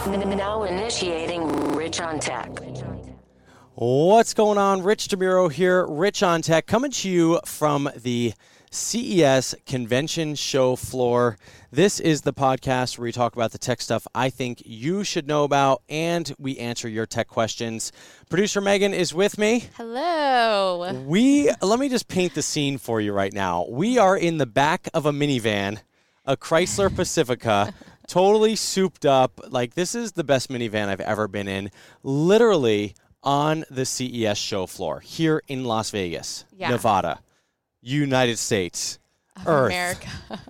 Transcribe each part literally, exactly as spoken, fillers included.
Now initiating Rich on Tech. What's going on? Rich DeMuro here, Rich on Tech, coming to you from the C E S convention show floor. This is the podcast where we talk about the tech stuff I think you should know about, and we answer your tech questions. Producer Megan is with me. Hello. We let me just paint the scene for you right now. We are in the back of a minivan, a Chrysler Pacifica, totally souped up. Like, this is the best minivan I've ever been in. Literally on the C E S show floor here in Las Vegas, yeah. Nevada, United States, of Earth, America.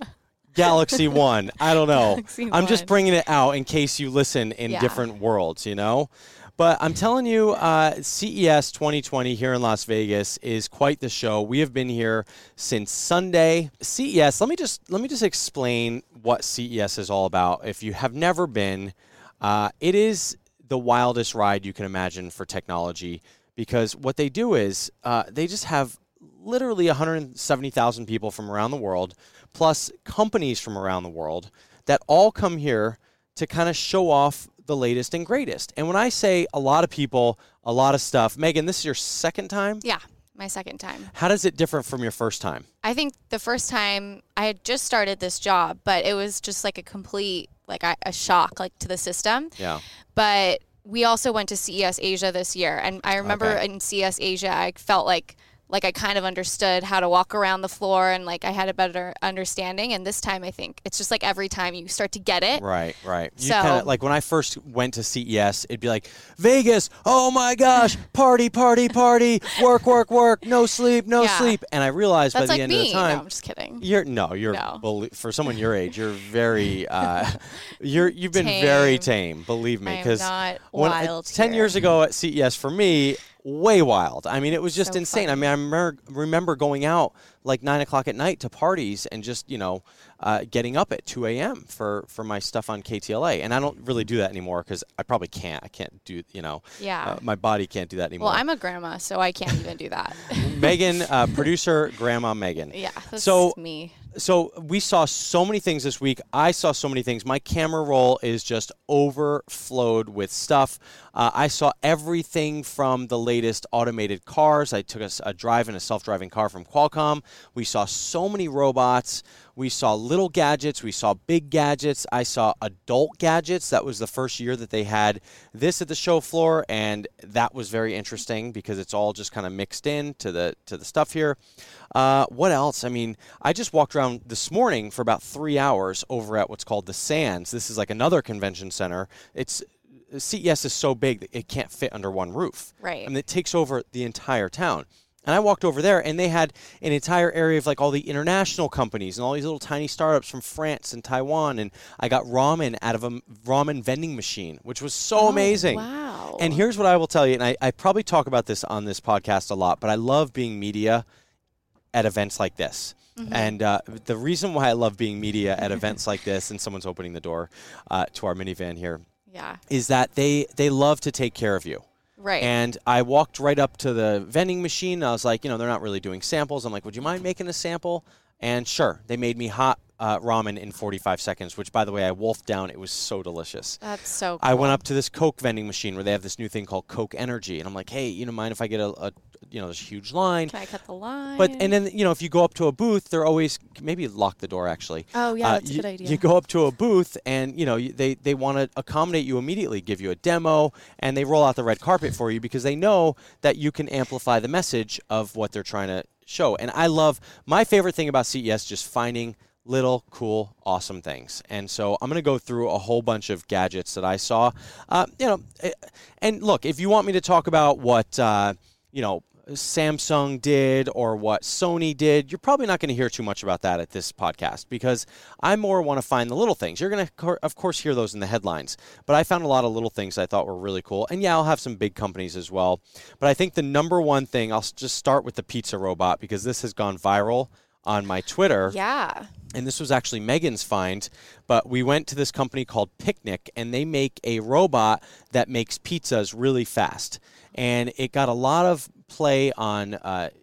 Galaxy One. I don't know. Galaxy I'm just One. bringing it out in case you listen in Yeah. different worlds, you know? But I'm telling you, uh, C E S twenty twenty here in Las Vegas is quite the show. We have been here since Sunday. C E S, let me just let me just explain what C E S is all about. If you have never been, uh, it is the wildest ride you can imagine for technology, because what they do is uh, they just have literally one hundred seventy thousand people from around the world, plus companies from around the world that all come here to kind of show off the latest and greatest. And when I say a lot of people, a lot of stuff, Megan, this is your second time? Yeah, my second time. How does it differ from your first time? I think the first time I had just started this job, but it was just like a complete, like a, a shock, like to the system. Yeah. But we also went to C E S Asia this year. And I remember Okay. in C E S Asia, I felt like like I kind of understood how to walk around the floor, and like I had a better understanding. And this time I think it's just like every time you start to get it. Right, right. You So- kinda, like when I first went to C E S, it'd be like, Vegas, oh my gosh, party, party, party, work, work, work, no sleep, no Yeah. sleep. And I realized That's by the like end me. of the time, No, I'm just kidding. You're no, you're No. belie- for someone your age, you're very uh, you're you've been very tame, believe me, I am because not when wild ten here. years ago at C E S for me, way wild. I mean, it was just So insane. I funny. mean, I remember, remember going out like nine o'clock at night to parties and just you know uh, getting up at two a.m. for for my stuff on K T L A, and I don't really do that anymore because I probably can't. I can't do you know. Yeah. Uh, my body can't do that anymore. Well, I'm a grandma, so I can't even do that. Megan, uh, producer, grandma Megan. Yeah, that's So- me. So we saw so many things this week. I saw so many things. My camera roll is just overflowed with stuff. Uh, I saw everything from the latest automated cars. I took a, a drive in a self-driving car from Qualcomm. We saw so many robots. We saw little gadgets. We saw big gadgets. I saw adult gadgets. That was the first year that they had this at the show floor, and that was very interesting because it's all just kind of mixed in to the to the stuff here. Uh, what else? I mean, I just walked around this morning for about three hours over at what's called the Sands. This is like another convention center. It's C E S is so big that it can't fit under one roof. Right. I mean, it takes over the entire town. And I walked over there, and they had an entire area of like all the international companies and all these little tiny startups from France and Taiwan. And I got ramen out of a ramen vending machine, which was so Oh, amazing. wow. And here's what I will tell you, and I, I probably talk about this on this podcast a lot, but I love being media at events like this. Mm-hmm. And uh, the reason why I love being media at events like this, and someone's opening the door uh, to our minivan here, Yeah. is that they they love to take care of you. Right. And I walked right up to the vending machine. And I was like, you know, they're not really doing samples. I'm like, would you mind making a sample? And sure, they made me hot uh, ramen in forty-five seconds, which, by the way, I wolfed down. It was so delicious. That's so cool. I went up to this Coke vending machine where they have this new thing called Coke Energy. And I'm like, hey, you don't mind if I get a, a you know, there's a huge line. Can I cut the line? But, and then, you know, if you go up to a booth, they're always, maybe lock the door, actually. Oh, yeah, Uh, that's a you, good idea. You go up to a booth and, you know, you- they, they want to accommodate you immediately, give you a demo, and they roll out the red carpet for you because they know that you can amplify the message of what they're trying to show. And I love, my favorite thing about C E S, just finding little, cool, awesome things. And so I'm going to go through a whole bunch of gadgets that I saw. Uh, you know, eh, and look, if you want me to talk about what, uh, you know, Samsung did or what Sony did, you're probably not going to hear too much about that at this podcast because I more want to find the little things. You're going to, of course, hear those in the headlines, but I found a lot of little things I thought were really cool. And yeah, I'll have some big companies as well. But I think the number one thing, I'll just start with the pizza robot because this has gone viral on my Twitter. Yeah. And this was actually Megan's find, but we went to this company called Picnic, and they make a robot that makes pizzas really fast. And it got a lot of play on uh,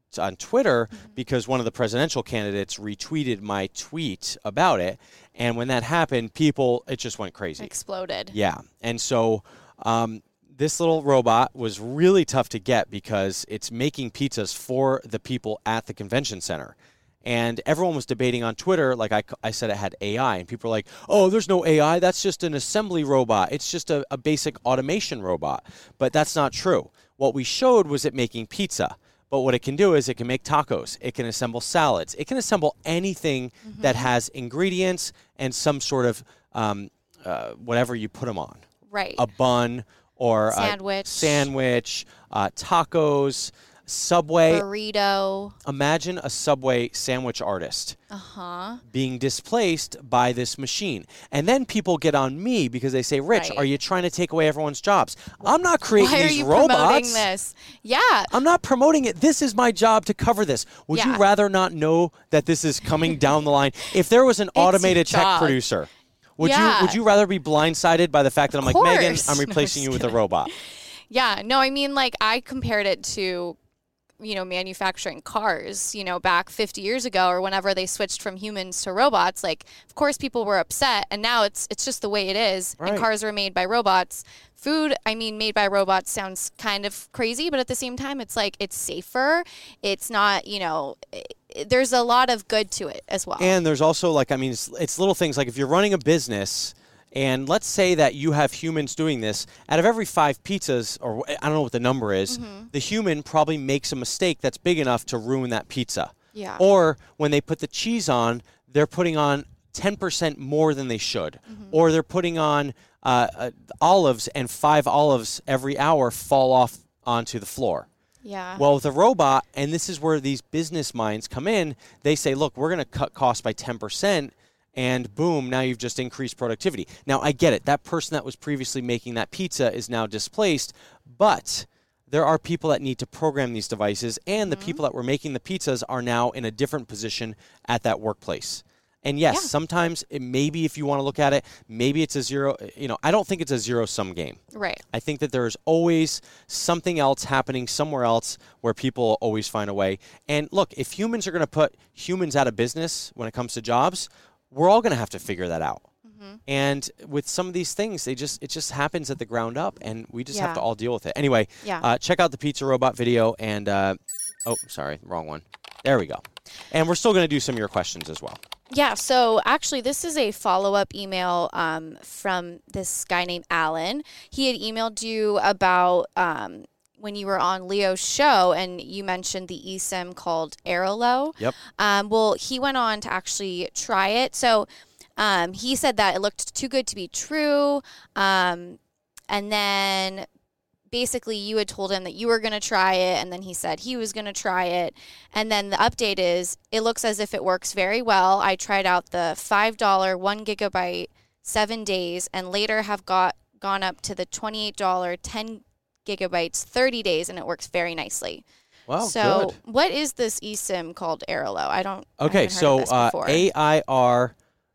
on Twitter mm-hmm. because one of the presidential candidates retweeted my tweet about it. And when that happened, people, it just went crazy. Exploded. Yeah. And so um, this little robot was really tough to get because it's making pizzas for the people at the convention center. And everyone was debating on Twitter, like I, I said, it had A I. And people were like, oh, there's no A I. That's just an assembly robot. It's just a, a basic automation robot. But that's not true. What we showed was it making pizza. But what it can do is it can make tacos. It can assemble salads. It can assemble anything mm-hmm. that has ingredients and some sort of um, uh, whatever you put them on. Right. A bun or sandwich. a sandwich, uh, tacos. Subway. Burrito. Imagine a Subway sandwich artist uh-huh. being displaced by this machine. And then people get on me because they say, Rich, right. are you trying to take away everyone's jobs? I'm not creating Why these are you robots. promoting this? Yeah. I'm not promoting it. This is my job to cover this. Would yeah. you rather not know that this is coming down the line? If there was an automated tech producer, would yeah. you would you rather be blindsided by the fact that I'm of like, course. Megan, I'm replacing no, you with a robot? Yeah. No, I mean, like, I compared it to you know, manufacturing cars, you know, back fifty years ago or whenever they switched from humans to robots, like, of course people were upset, and now it's it's just the way it is. Right. And cars are made by robots. Food, I mean, made by robots sounds kind of crazy, but at the same time, it's like, it's safer. It's not, you know, it, there's a lot of good to it as well. And there's also, like, I mean, it's, it's little things, like if you're running a business, and let's say that you have humans doing this, out of every five pizzas, or I don't know what the number is, mm-hmm. the human probably makes a mistake that's big enough to ruin that pizza. Yeah. Or when they put the cheese on, they're putting on ten percent more than they should. Mm-hmm. Or they're putting on uh, uh, olives, and five olives every hour fall off onto the floor. Yeah. Well, with a robot, and this is where these business minds come in, they say, look, we're going to cut costs by ten percent. And boom, now you've just increased productivity. Now, I get it. That person that was previously making that pizza is now displaced, but there are people that need to program these devices, and mm-hmm. the people that were making the pizzas are now in a different position at that workplace. And yes, yeah. sometimes it, maybe if you want to look at it, maybe it's a zero, you know, I don't think it's a zero-sum game. Right. I think that there's always something else happening somewhere else where people always find a way. And look, if humans are going to put humans out of business when it comes to jobs, we're all going to have to figure that out. Mm-hmm. And with some of these things, they just it just happens at the ground up, and we just yeah. have to all deal with it. Anyway, yeah. uh, check out the Pizza Robot video. And, uh, oh, sorry, wrong one. There we go. And we're still going to do some of your questions as well. Yeah, so actually this is a follow-up email um, from this guy named Alan. He had emailed you about um, when you were on Leo's show, and you mentioned the eSIM called Airalo. Yep. Um, well, he went on to actually try it. So um, he said that it looked too good to be true. Um, and then basically you had told him that you were going to try it, and then he said he was going to try it. And then the update is it looks as if it works very well. I tried out the five dollars, one gigabyte, seven days, and later have got gone up to the twenty-eight dollars, ten gigabytes, thirty days, and it works very nicely. Wow, so good. What is this eSIM called Airalo? I don't Okay, I so uh, A I R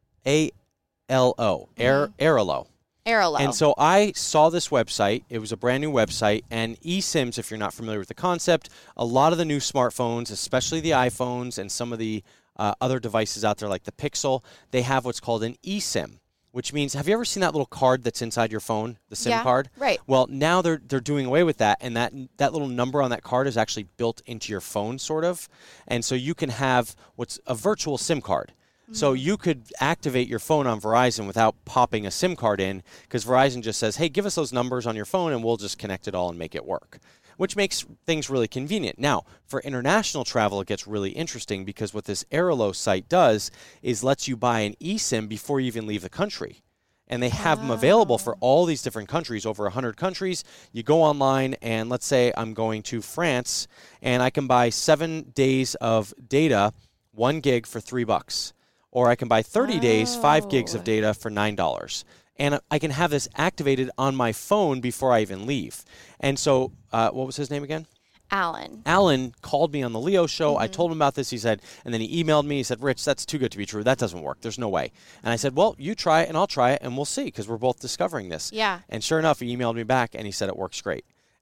A L O, Air, mm-hmm. Airalo. Airalo. And so I saw this website. It was a brand new website. And eSIMs, if you're not familiar with the concept, a lot of the new smartphones, especially the iPhones and some of the uh, other devices out there like the Pixel, they have what's called an eSIM, which means, have you ever seen that little card that's inside your phone, the SIM yeah, card? Right. Well, now they're they're doing away with that, and that that little number on that card is actually built into your phone, sort of. And so you can have what's a virtual SIM card. So you could activate your phone on Verizon without popping a SIM card in, because Verizon just says, hey, give us those numbers on your phone and we'll just connect it all and make it work, which makes things really convenient. Now, for international travel, it gets really interesting, because what this Airalo site does is lets you buy an eSIM before you even leave the country. And they have wow. them available for all these different countries, over one hundred countries. You go online, and let's say I'm going to France, and I can buy seven days of data, one gig for three bucks. Or I can buy thirty oh. days, five gigs of data for nine dollars. And I can have this activated on my phone before I even leave. And so, uh, what was his name again? Alan. Alan called me on the Leo show. Mm-hmm. I told him about this. He said, and then he emailed me. He said, Rich, that's too good to be true. That doesn't work. There's no way. And I said, well, you try it and I'll try it and we'll see, because we're both discovering this. Yeah. And sure enough, he emailed me back and he said it works great.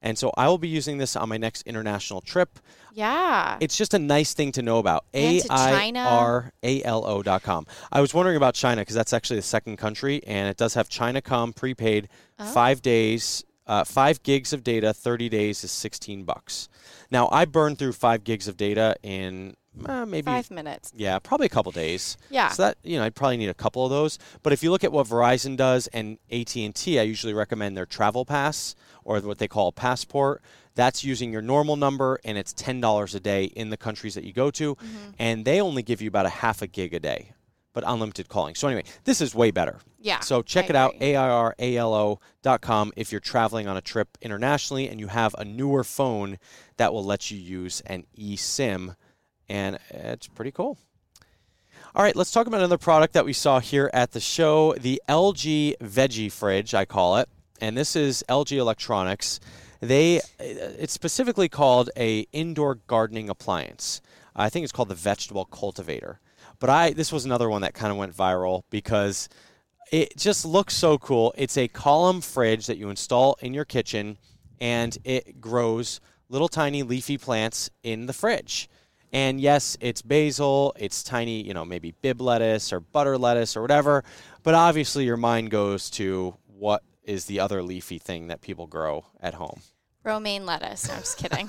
And so I will be using this on my next international trip. Yeah. It's just a nice thing to know about. And A to I China. R A L O dot com. I was wondering about China because that's actually the second country, and it does have Chinacom prepaid, Oh. five days, uh, five gigs of data, thirty days is sixteen bucks. Now, I burned through five gigs of data in uh, maybe Five minutes. yeah, probably a couple days. Yeah. So that, you know, I'd probably need a couple of those. But if you look at what Verizon does and A T and T, I usually recommend their Travel Pass or what they call a passport. That's using your normal number, and it's ten dollars a day in the countries that you go to. Mm-hmm. And they only give you about a half a gig a day, but unlimited calling. So anyway, this is way better. Yeah. So check I it out, agree. A I R A L O dot com, if you're traveling on a trip internationally and you have a newer phone that will let you use an eSIM. And it's pretty cool. All right, let's talk about another product that we saw here at the show, the L G Veggie Fridge, I call it. And this is L G Electronics. They, it's specifically called a indoor gardening appliance. I think it's called the Vegetable Cultivator. But I, this was another one that kind of went viral because it just looks so cool. It's a column fridge that you install in your kitchen, and it grows little tiny leafy plants in the fridge. And yes, it's basil, it's tiny, you know, maybe Bibb lettuce or butter lettuce or whatever. But obviously your mind goes to what is the other leafy thing that people grow at home. Romaine lettuce. No, I'm just kidding.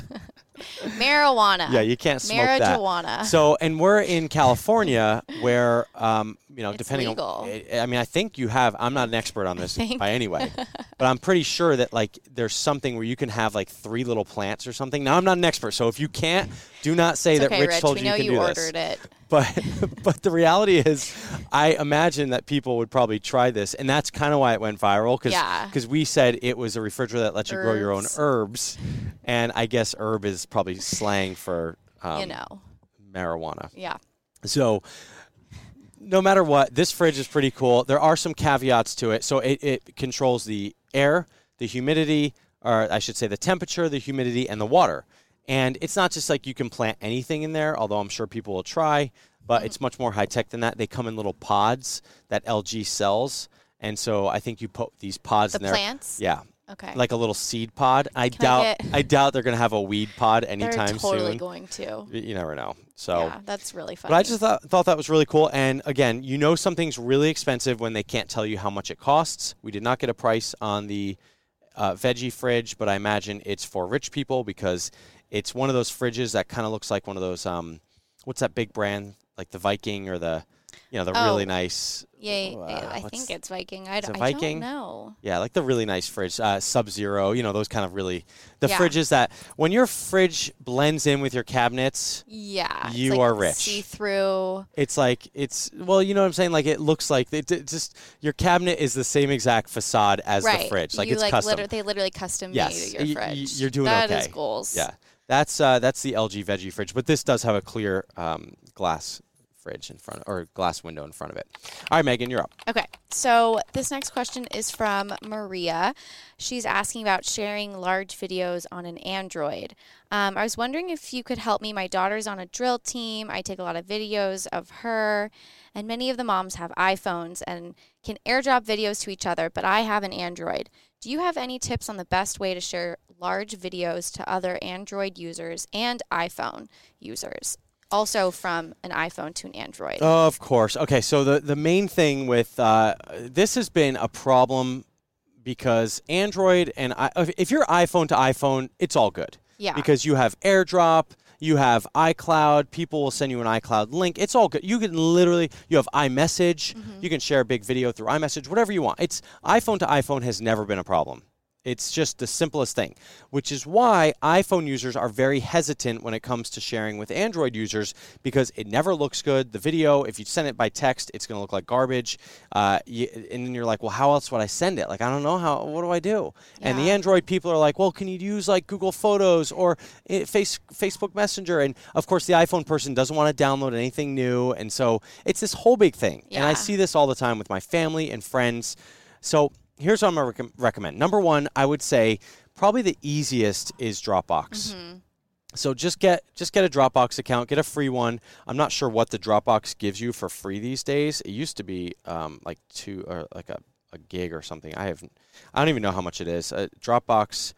Marijuana. Yeah, you can't smoke that. Marijuana. So, and we're in California where, um, you know, It's depending legal. on, I I mean, I think you have, I'm not an expert on this think- by any way, but I'm pretty sure that like there's something where you can have like three little plants or something. Now, I'm not an expert, so if you can't, do not say It's that okay, Rich Rich. told we you know you can you do ordered this. it. But but the reality is, I imagine that people would probably try this, and that's kind of why it went viral. Because Yeah. we said it was a refrigerator that lets you grow your own Herbs. herbs, and I guess herb is probably slang for um, you know. marijuana. Yeah. So no matter what, this fridge is pretty cool. There are some caveats to it. So it, it controls the air, the humidity, or I should say the temperature, the humidity, and the water. And it's not just like you can plant anything in there, although I'm sure people will try, but it's much more high-tech than that. They come in little pods that L G sells. And so I think you put these pods The in there. plants? Yeah. Okay. Like a little seed pod. I Can I doubt get- I doubt they're going to have a weed pod anytime They're totally soon. going to. Y- You never know. So Yeah, that's really funny. but I just thought, thought that was really cool. And again, you know something's really expensive when they can't tell you how much it costs. We did not get a price on the uh, veggie fridge, but I imagine it's for rich people because it's one of those fridges that kind of looks like one of those, um, what's that big brand? Like the Viking or the, you know, the Oh. really nice. Yeah, uh, I what's- think it's Viking. I, is d- it I Viking? don't know. Yeah, like the really nice fridge, uh, Sub-Zero, you know, those kind of really, the Yeah. fridges that when your fridge blends in with your cabinets, Yeah. it's You like are rich. See through. it's like, it's, well, you know what I'm saying? Like it looks like, it, it just, your cabinet is the same exact facade as Right. the fridge. Like you it's like custom. liter- they literally custom Yes, made your y- y- fridge. you're doing That okay. is goals. Yeah, that's uh, that's the L G Veggie Fridge, but this does have a clear um, glass fridge in front, or glass window in front of it. All right, Megan, you're up. Okay, so this next question is from Maria. She's asking about sharing large videos on an Android. Um, I was wondering if you could help me. My daughter's on a drill team. I take a lot of videos of her, and many of the moms have iPhones and can airdrop videos to each other, but I have an Android. Do you have any tips on the best way to share large videos to other Android users and iPhone users? Also from an iPhone to an Android. Of course. Okay, so the, the main thing with uh, this has been a problem because Android and I, if you're iPhone to iPhone, it's all good. Yeah. Because you have AirDrop, you have iCloud, people will send you an iCloud link. It's all good. You can literally, you have iMessage, you can share a big video through iMessage, whatever you want. It's iPhone to iPhone has never been a problem. It's just the simplest thing, which is why iPhone users are very hesitant when it comes to sharing with Android users because it never looks good. The video, if you send it by text, it's going to look like garbage. Uh, you, and then you're like, well, how else would I send it? Like, I don't know how, what do I do? And the Yeah. Android people are like, well, can you use like Google Photos or eh, face, Facebook Messenger? And of course, the iPhone person doesn't want to download anything new. And so it's this whole big thing. And I Yeah. see this all the time with my family and friends. So here's what I'm going to rec- recommend. Number one, I would say probably the easiest is Dropbox. Mhm. So just get just get a Dropbox account, get a free one. I'm not sure what the Dropbox gives you for free these days. It used to be um, like two or like a, a gig or something. I haven't. I don't even know how much it is. Uh, Dropbox.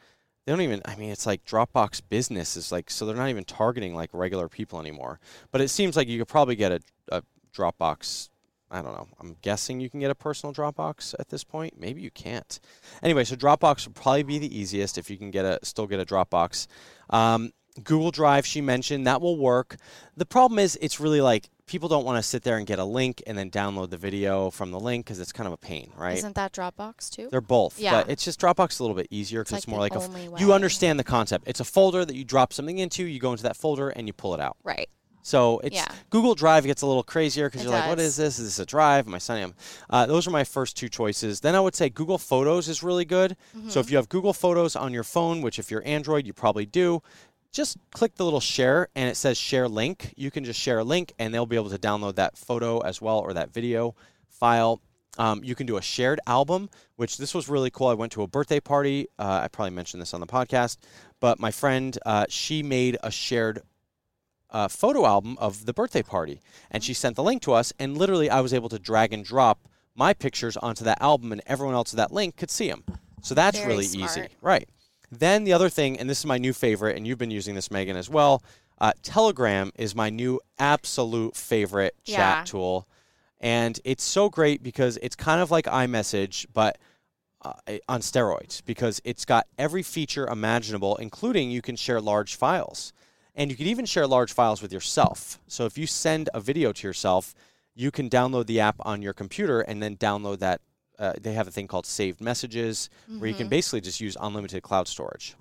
they don't even, I mean, it's like Dropbox Business is like, so they're not even targeting like regular people anymore. But it seems like you could probably get a, a Dropbox, I don't know, I'm guessing you can get a personal Dropbox at this point. Maybe you can't. Anyway, so Dropbox would probably be the easiest if you can get a still get a Dropbox. Um, Google Drive, she mentioned, that will work. The problem is it's really like people don't want to sit there and get a link and then download the video from the link because it's kind of a pain, right? Isn't that Dropbox too? They're both. Yeah. But it's just Dropbox is a little bit easier because It's it's, like more the like a. only F- way. you understand the concept. It's a folder that you drop something into, you go into that folder, and you pull it out. Right. So it's Yeah. Google Drive gets a little crazier because It you're like, what does. is this? Is this a drive? Am I signing up? Uh, those are my first two choices. Then I would say Google Photos is really good. Mm-hmm. So if you have Google Photos on your phone, which if you're Android, you probably do, just click the little share and it says share link. You can just share a link and they'll be able to download that photo as well or that video file. Um, you can do a shared album, which this was really cool. I went to a birthday party. Uh, I probably mentioned this on the podcast, but my friend, uh, she made a shared uh, photo album of the birthday party and she sent the link to us. And literally I was able to drag and drop my pictures onto that album and everyone else with that link could see them. So that's Very really smart. easy. Right. Then the other thing, and this is my new favorite, and you've been using this, Megan, as well, uh, Telegram is my new absolute favorite chat Yeah. tool. And it's so great because it's kind of like iMessage, but uh, on steroids, because it's got every feature imaginable, including you can share large files. And you can even share large files with yourself. So if you send a video to yourself, you can download the app on your computer and then download that. Uh, they have a thing called saved messages mm-hmm. where you can basically just use unlimited cloud storage.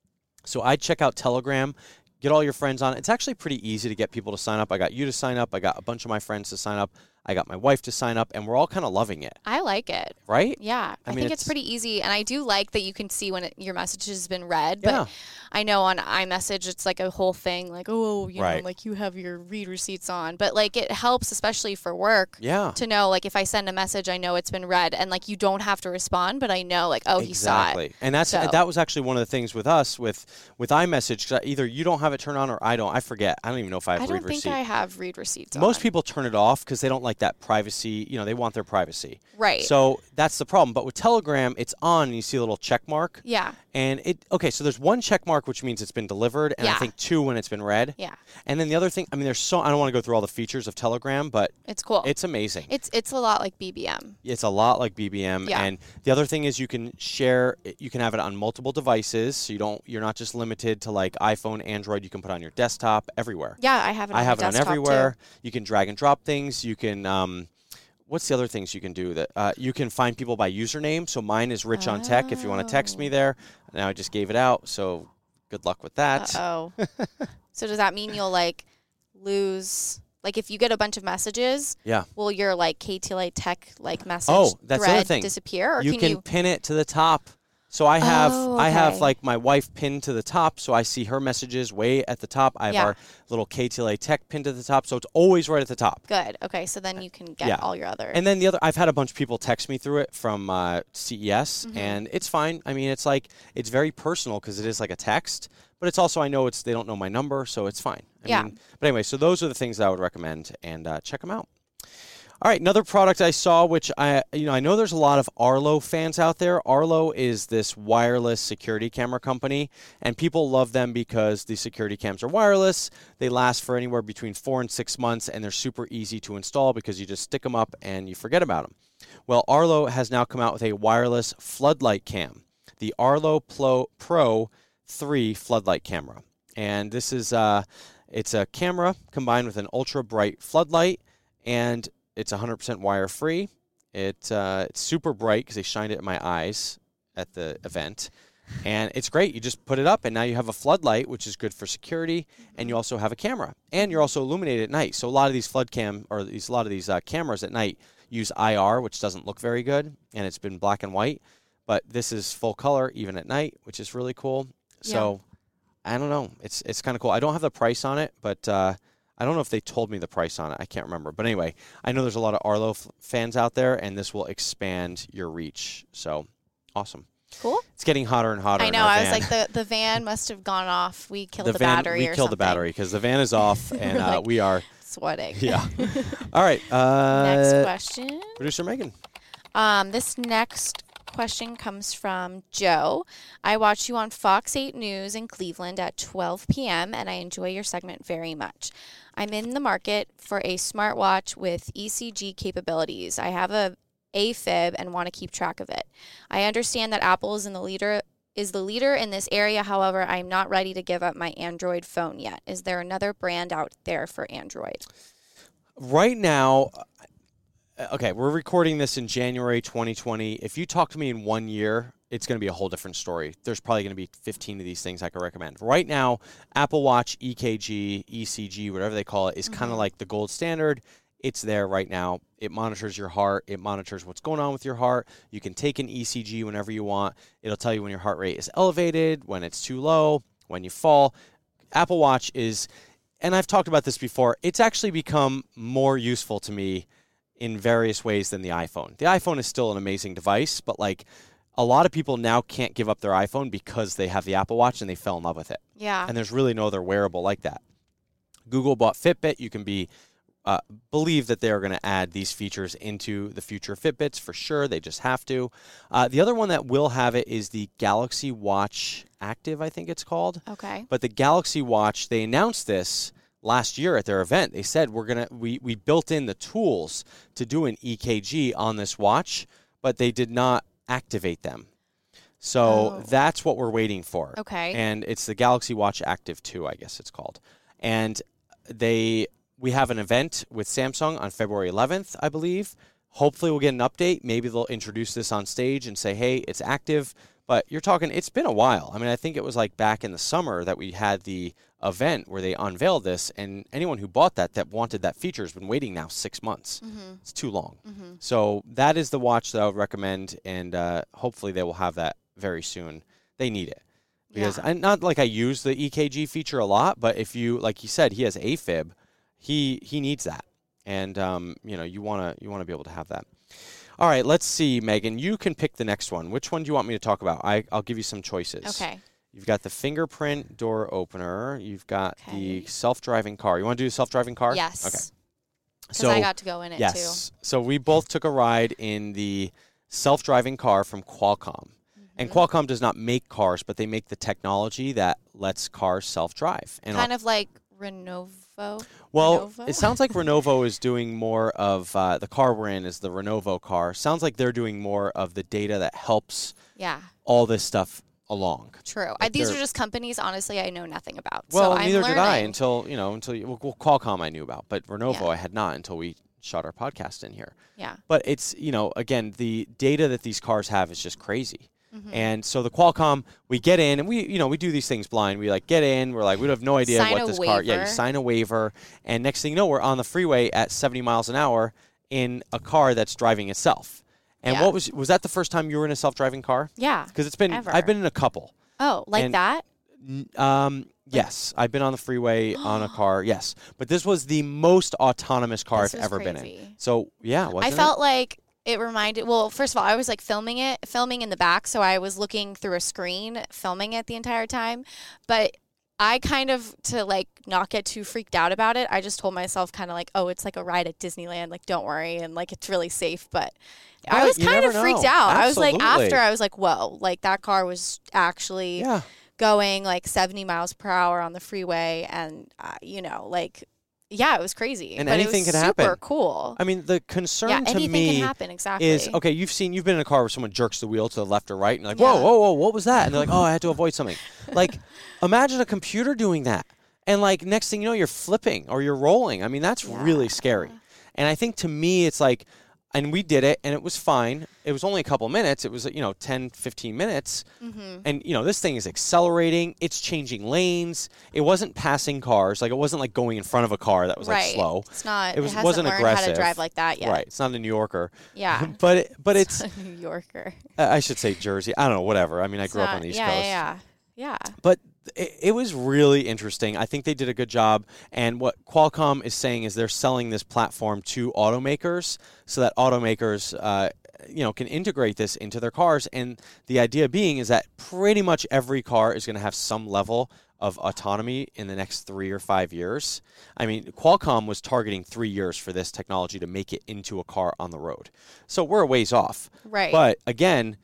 So I'd check out Telegram, get all your friends on it. It's actually pretty easy to get people to sign up. I got you to sign up. I got a bunch of my friends to sign up. I got my wife to sign up, and we're all kind of loving it. I like it. Right? Yeah. I, I mean, think it's, it's- pretty easy. And I do like that you can see when it, your message has been read. But Yeah. I know on iMessage, it's like a whole thing, like, oh, you Right. know, like you have your read receipts on. But like it helps, especially for work, Yeah. to know, like, if I send a message, I know it's been read. And like you don't have to respond, but I know, like, oh, he saw Exactly. it. And that's So- that was actually one of the things with us with with iMessage. 'Cause either you don't have it turned on or I don't. I forget. I don't even know if I have I read don't think receipt. I have read receipts Most on. people turn it off because they don't like that privacy. You know, they want their privacy. Right. So that's the problem. But with Telegram, it's on and you see a little check mark. Yeah. And it, okay, so there's one check mark, which means it's been delivered, and I Yeah. think two when it's been read. Yeah. And then the other thing, I mean, there's so, I don't want to go through all the features of Telegram, but It's cool. it's amazing. It's it's a lot like B B M. It's a lot like B B M. Yeah. And the other thing is you can share, you can have it on multiple devices, so you don't, you're not just limited to like iPhone, Android, you can put it on your desktop, everywhere. Yeah, I have it on I have it my on desktop, everywhere. too. You can drag and drop things. You can, um, what's the other things you can do? That uh, you can find people by username. So mine is Rich on Tech. If you want to text me Oh. there, now I just gave it out. So good luck with that. Oh. So does that mean you'll like lose, like if you get a bunch of messages, Yeah. will your like K T L A Tech like message Oh, that's the other thread thing. disappear, or You can, can you? pin it to the top. So I have Oh, I have okay. like my wife pinned to the top, so I see her messages way at the top. I have Yeah. our little K T L A Tech pinned to the top, so it's always right at the top. Good. Okay, so then you can get Yeah. all your other. And then the other, I've had a bunch of people text me through it from uh, C E S, Mhm. and it's fine. I mean, it's like it's very personal because it is like a text, but it's also I know it's they don't know my number, so it's fine. I Yeah. mean, but anyway, so those are the things that I would recommend, and uh, check them out. All right, another product I saw, which I, you know, I know there's a lot of Arlo fans out there. Arlo is this wireless security camera company, and people love them because the security cams are wireless. They last for anywhere between four and six months, and they're super easy to install because you just stick them up and you forget about them. Well, Arlo has now come out with a wireless floodlight cam, the Arlo Pro, Pro three floodlight camera, and this is uh, it's a camera combined with an ultra bright floodlight, and it's one hundred percent wire-free. It, uh, it's super bright because they shined it in my eyes at the event. And it's great. You just put it up, and now you have a floodlight, which is good for security, and you also have a camera. And you're also illuminated at night. So a lot of these flood cam, or these, a lot of these uh, cameras at night use I R, which doesn't look very good, and it's been black and white. But this is full color, even at night, which is really cool. So I don't know. It's it's kind of cool. I don't have the price on it, but uh, I don't know if they told me the price on it. I can't remember. But anyway, I know there's a lot of Arlo f- fans out there, and this will expand your reach. So awesome. Cool. It's getting hotter and hotter. I in know. our I was van. like, the, the van must have gone off. We killed the, the van, battery we or killed the something. battery because the van is off, and We're uh, like- we are. Sweating. Yeah. All right. Uh, Next question. Producer Megan. Um, this next question comes from Joe. I watch you on Fox eight News in Cleveland at twelve p.m. and I enjoy your segment very much. I'm in the market for a smartwatch with E C G capabilities. I have a AFib and want to keep track of it. I understand that Apple is in the leader is the leader in this area. However, I'm not ready to give up my Android phone yet. Is there another brand out there for Android? Right now, okay, we're recording this in January twenty twenty. If you talk to me in one year, it's going to be a whole different story. There's probably going to be fifteen of these things I could recommend. Right now, Apple Watch, E K G, E C G, whatever they call it, is mm-hmm. kind of like the gold standard. It's there right now. It monitors your heart. It monitors what's going on with your heart. You can take an E C G whenever you want. It'll tell you when your heart rate is elevated, when it's too low, when you fall. Apple Watch is, and I've talked about this before, it's actually become more useful to me in various ways than the iPhone. The iPhone is still an amazing device, but like a lot of people now can't give up their iPhone because they have the Apple Watch and they fell in love with it. Yeah. And there's really no other wearable like that. Google bought Fitbit. You can be uh, believe that they're going to add these features into the future Fitbits for sure. They just have to. Uh, the other one that will have it is the Galaxy Watch Active, I think it's called. Okay. But the Galaxy Watch, they announced this last year at their event. They said we're gonna we we built in the tools to do an E K G on this watch, but they did not activate them. So oh. that's what we're waiting for. Okay. And it's the Galaxy Watch Active two, I guess it's called. And they we have an event with Samsung on February eleventh, I believe. Hopefully we'll get an update. Maybe they'll introduce this on stage and say, hey, it's active. But you're talking, it's been a while. I mean, I think it was like back in the summer that we had the event where they unveiled this, and anyone who bought that, that wanted that feature, has been waiting now six months. Mm-hmm. It's too long. Mm-hmm. So that is the watch that I would recommend, and uh, hopefully they will have that very soon. They need it. Because yeah. I, not like I use the E K G feature a lot, but if you, like you said, he has AFib, he he needs that. And, um, you know, you want to you want to be able to have that. All right, let's see, Megan. You can pick the next one. Which one do you want me to talk about? I, I'll give you some choices. Okay. You've got the fingerprint door opener. You've got okay. the self-driving car. You want to do a self-driving car? Yes. Okay. Because so, I got to go in it, yes. too. Yes. So we both took a ride in the self-driving car from Qualcomm. Mm-hmm. And Qualcomm does not make cars, but they make the technology that lets cars self-drive. And kind I'll, of like Renovo? Well, Renovo? It sounds like Renovo is doing more of, uh, the car we're in is the Renovo car. Sounds like they're doing more of the data that helps yeah. all this stuff along. True. I, these are just companies, honestly, I know nothing about. Well, so neither I'm did I learning. until, you know, until, you, well, Qualcomm I knew about, but Renovo yeah. I had not until we shot our podcast in here. Yeah. But it's, you know, again, the data that these cars have is just crazy. Mm-hmm. And so the Qualcomm, we get in, and we, you know, we do these things blind. We like get in, we're like, we have no idea sign what a this waiver. car. Yeah, you sign a waiver, and next thing you know, we're on the freeway at seventy miles an hour in a car that's driving itself. And yeah. what was was that the first time you were in a self-driving car? Yeah, because it's been ever. I've been in a couple. Oh, like and, that? Um, yes, I've been on the freeway on a car. Yes, but this was the most autonomous car this I've was ever crazy. been in. So yeah, wasn't I felt it? like. It reminded, well, first of all, I was like filming it, filming in the back. So I was looking through a screen, filming it the entire time. But I kind of, to like not get too freaked out about it, I just told myself kind of like, oh, it's like a ride at Disneyland. Like, don't worry. And like, it's really safe. But Right, I was you kind never of freaked know. out. I was like, Absolutely. after I was like, whoa, like that car was actually Yeah. going like seventy miles per hour on the freeway. And, uh, you know, like, yeah, it was crazy. And but anything it was can super happen. cool. I mean, the concern yeah, to anything me can happen, exactly. is, okay, you've seen, you've been in a car where someone jerks the wheel to the left or right, and you're like, Yeah. whoa, whoa, whoa, what was that? And they're like, oh, I had to avoid something. Like, imagine a computer doing that. And like, next thing you know, you're flipping or you're rolling. I mean, that's Yeah. really scary. And I think to me, it's like, and we did it, and it was fine. It was only a couple minutes. It was, you know, ten, fifteen minutes. Mm-hmm. And, you know, this thing is accelerating. It's changing lanes. It wasn't passing cars. Like, it wasn't like going in front of a car that was right. like slow. It's not. It was- it hasn't wasn't learned how aggressive. to drive like that yet. Right. It's not a New Yorker. Yeah. but it, but it's, a New Yorker. I should say Jersey. I don't know, whatever. I mean, I It's grew up not- on the East yeah, Coast. Yeah, yeah, yeah. But it, it was really interesting. I think they did a good job. And what Qualcomm is saying is they're selling this platform to automakers so that automakers, uh, you know, can integrate this into their cars. And the idea being is that pretty much every car is going to have some level of autonomy in the next three or five years. I mean, Qualcomm was targeting three years for this technology to make it into a car on the road. So we're a ways off. Right. But again,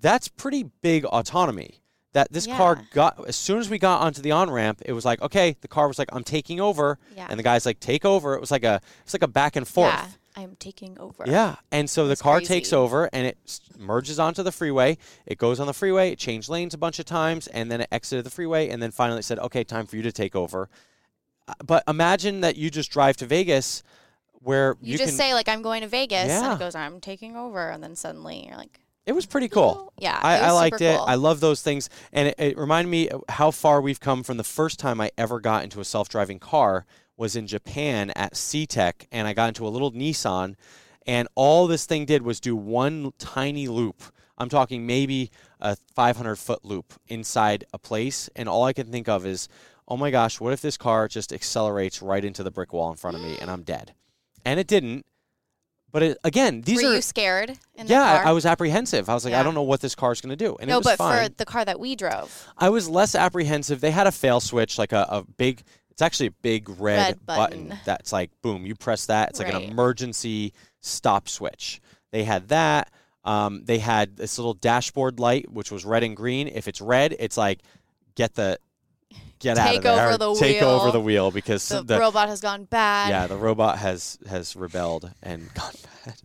that's pretty big autonomy. That this Yeah. car got, as soon as we got onto the on-ramp, it was like, okay, the car was like, I'm taking over. Yeah. And the guy's like, take over. It was like a, it's like a back and forth. Yeah. I'm taking over. Yeah. And so That's the car crazy. takes over and it s- merges onto the freeway. It goes on the freeway. It changed lanes a bunch of times and then it exited the freeway. And then finally it said, okay, time for you to take over. Uh, But imagine that you just drive to Vegas where You, you, just can. say like I'm going to Vegas, Yeah. and it goes I'm taking over, and then suddenly you're like, It was pretty cool. yeah, I, it was I liked super it. cool. I love those things. And it, it reminded me how far we've come from the first time I ever got into a self-driving car was in Japan at C-Tech, and I got into a little Nissan, and all this thing did was do one tiny loop. I'm talking maybe a five hundred foot loop inside a place, and all I can think of is, oh my gosh, what if this car just accelerates right into the brick wall in front of me and I'm dead? And it didn't. But it, again, these Were are you scared in the yeah, car? I was apprehensive. I was like, I Yeah. don't know what this car's going to do. And no, it was but fine. for the car that we drove, I was less apprehensive. They had a fail switch, like a, a big, it's actually a big red, Red button. button. that's like, boom, you press that. It's like an Right. emergency stop switch. They had that. Um, they had this little dashboard light, which was red and green. If it's red, it's like, get the, get out of Take there. over the Take wheel. over the wheel because the, the, robot has gone bad. yeah, the robot has, has rebelled and gone bad.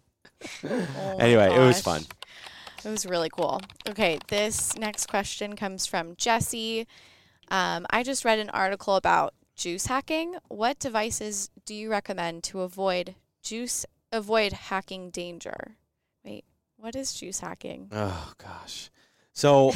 Oh my Anyway, it was gosh. fun. It was really cool. Okay, this next question comes from Jesse. Um, I just read an article about juice hacking. What devices do you recommend to avoid juice avoid hacking danger? Wait, what is juice hacking? Oh, gosh. So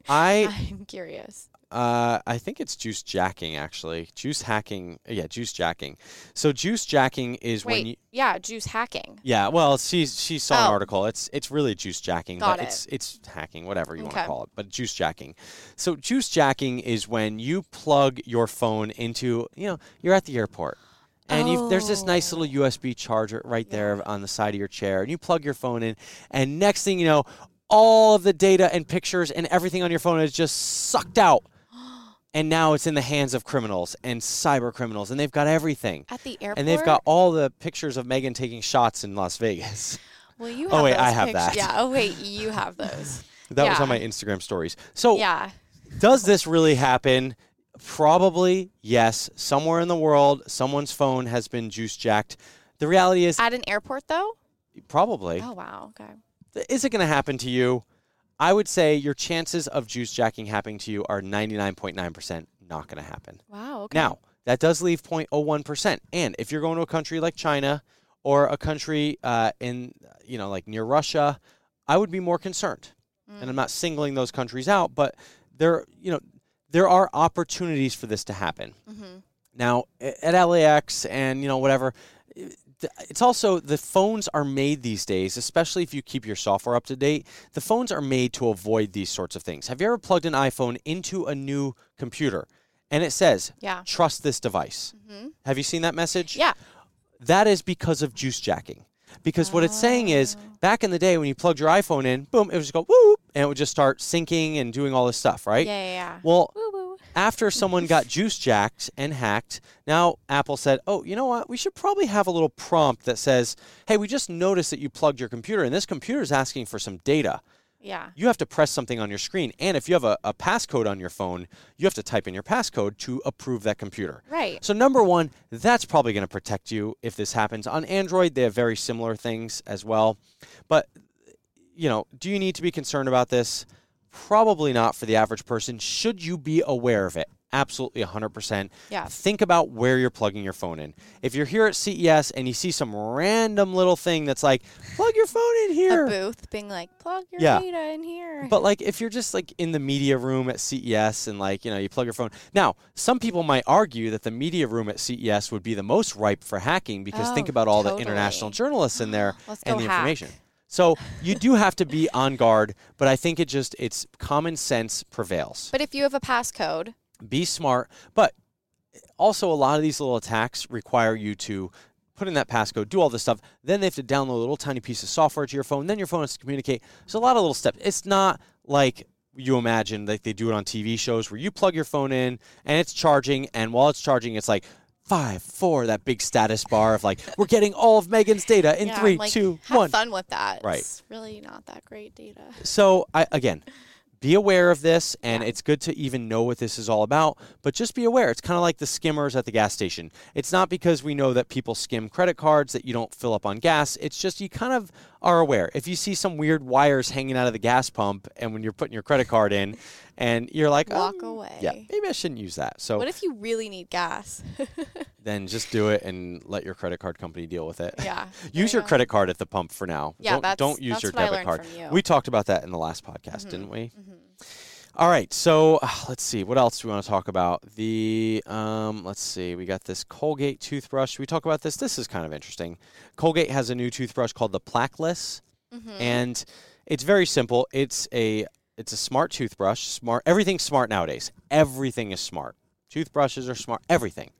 I I'm curious. Uh, I think it's juice jacking, actually. Juice hacking. Yeah, juice jacking. So juice jacking is Wait, when you. yeah, juice hacking. Yeah, well, she she saw an Oh. article. It's it's really juice jacking, Got but it. it's it's hacking, whatever you want Okay. to call it. But juice jacking. So juice jacking is when you plug your phone into, you know, you're at the airport. And you've, there's this nice little U S B charger right there Yeah. on the side of your chair, and you plug your phone in, and next thing you know, all of the data and pictures and everything on your phone is just sucked out. And now it's in the hands of criminals and cyber criminals, and they've got everything. At the airport. And they've got all the pictures of Megan taking shots in Las Vegas. Well, you Oh, have wait, those I have pictures. that. Yeah. Oh wait, you have those. That was Yeah. on my Instagram stories. So Yeah. does this really happen? Probably, yes. Somewhere in the world, someone's phone has been juice jacked. The reality is, At an airport though? probably. Oh wow. Okay. Is it going to happen to you? I would say your chances of juice jacking happening to you are ninety-nine point nine percent not going to happen. Wow. Okay. Now, that does leave zero point zero one percent. And if you're going to a country like China or a country uh, in, you know, like near Russia, I would be more concerned. Mm. And I'm not singling those countries out, but there, you know, there are opportunities for this to happen. Mm-hmm. Now, a- at L A X and, you know, whatever, it's also the phones are made these days, especially if you keep your software up to date. The phones are made to avoid these sorts of things. Have you ever plugged an iPhone into a new computer and it says, Yeah. trust this device? Mm-hmm. Have you seen that message? Yeah. That is because of juice jacking. Because what it's saying is, Oh. back in the day when you plugged your iPhone in, boom, it would just go whoop, and it would just start syncing and doing all this stuff, right? Yeah. Yeah. yeah. Well, Woo woo. after someone got juice jacked and hacked, now Apple said, oh, you know what? We should probably have a little prompt that says, hey, we just noticed that you plugged your computer, and this computer is asking for some data. Yeah. You have to press something on your screen. And if you have a, a passcode on your phone, you have to type in your passcode to approve that computer. Right. So number one, that's probably going to protect you if this happens. On Android, they have very similar things as well. But, you know, do you need to be concerned about this? Probably not for the average person. Should you be aware of it? Absolutely one hundred percent. Yeah. Think about where you're plugging your phone in. If you're here at C E S and you see some random little thing that's like, plug your phone in here. A booth being like, plug your Yeah. data in here. But like if you're just like in the media room at C E S and like, you know, you plug your phone. Now, some people might argue that the media room at C E S would be the most ripe for hacking because think Oh, about all the totally. international journalists in there Let's and go the hack. information. So you do have to be on guard, but I think it just it's common sense prevails. But if you have a passcode, Be smart, but also a lot of these little attacks require you to put in that passcode, do all this stuff. Then they have to download a little tiny piece of software to your phone. Then your phone has to communicate. There's a lot of little steps. It's not like you imagine like they do it on T V shows where you plug your phone in and it's charging, and while it's charging, it's like five, four, that big status bar of like, we're getting all of Megan's data in yeah, three, like, two, have one. fun with that. Right. It's really not that great data. So I, again, be aware of this, and Yeah. it's good to even know what this is all about, but just be aware. It's kind of like the skimmers at the gas station. It's not because we know that people skim credit cards that you don't fill up on gas. It's just you kind of are aware. If you see some weird wires hanging out of the gas pump and when you're putting your credit card in and you're like, Walk um, away. Yeah, maybe I shouldn't use that. So What if you really need gas? then just do it and let your credit card company deal with it. Yeah. Use there your you go. credit card at the pump for now. Yeah, don't, that's- don't use that's your what I debit learned card. from you. We talked about that in the last podcast, Mhm. didn't we? Mhm. All right, so uh, let's see. What else do we want to talk about? The um, let's see. We got this Colgate toothbrush. Should we talk about this? This is kind of interesting. Colgate has a new toothbrush called the Plaqueless, Mhm. and it's very simple. It's a it's a smart toothbrush. Smart. Everything's smart nowadays. Everything is smart. Toothbrushes are smart. Everything.